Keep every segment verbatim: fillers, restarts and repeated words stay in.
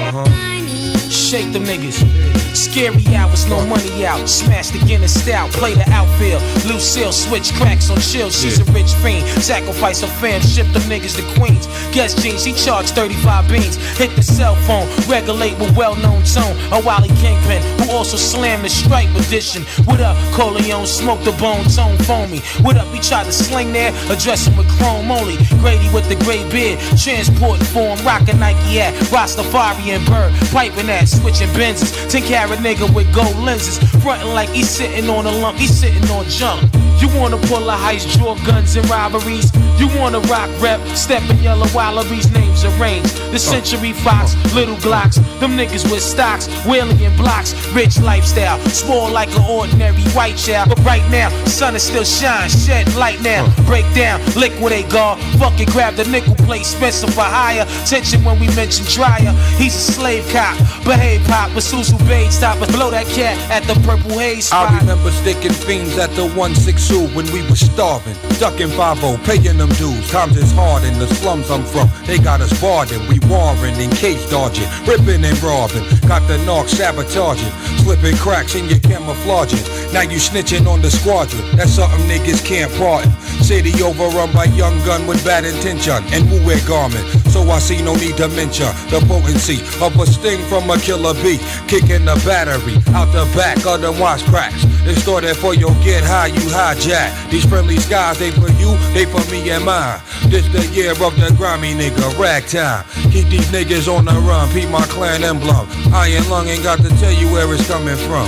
Uh-huh. Shake them niggas. Scary hours, no money out. Smash the Guinness stout, play the outfield. Lucille switch cracks on chill. She's a rich fiend. Sacrifice her fam, ship them niggas to Queens. Guest jeans, he charged thirty-five beans. Hit the cell phone, regulate with well-known tone. A Wally Kingpin, who also slammed the Stripe edition. What up, Corleone, smoke the bone, tone foamy. What up, he tried to sling there, address him with chrome only. Grady with the gray beard, transporting for him, rockin' Nike hat. Rastafari and Bird, piping that, switching Benzes. ten carat nigga with gold lenses, frontin' like he's sitting on a lump, he's sitting on junk. You wanna pull a heist, draw guns and robberies. You wanna rock rep, step in yellow wallabies, names arranged. The Century Fox, little Glocks, them niggas with stocks, wheeling in blocks, rich lifestyle, small like an ordinary white child. But right now, sun is still shine, shed light now, break down, liquidate guard, fucking grab the nickel plate, Spencer for hire. Tension when we mention Dryer, he's a slave cop, behave pop, but Suzu Bates stop us, blow that cat at the Purple Haze spot. I remember sticking fiends at the one six two when we was starving, ducking five oh, paying them dues. Times is hard in the slums I'm from, they got us barred and we warring in case dodging, ripping and robbing, got the narc sabotaging, slipping cracks in your camouflaging. Now you snitching on the squadron, that's something niggas can't pardon. City overrun by young gun with bad intention and wu-wear garment, so I see no need to mention the potency of a sting from a killer bee, kicking the battery out the back of them watch cracks. It's started for your get high, you hijack. These friendly skies, they for you, they for me and mine. This the year of the grimy nigga, ragtime. Keep these niggas on the run, peep my clan emblem. Iron lung ain't got to tell you where it's coming from.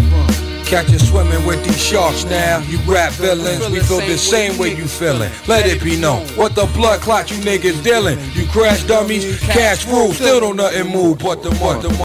Catch you swimming with these sharks now. You rap villains, we feel the same way you feeling. Let it be known, what the blood clot you niggas dealing. You crash dummies, cash rules, still don't nothing move but the money.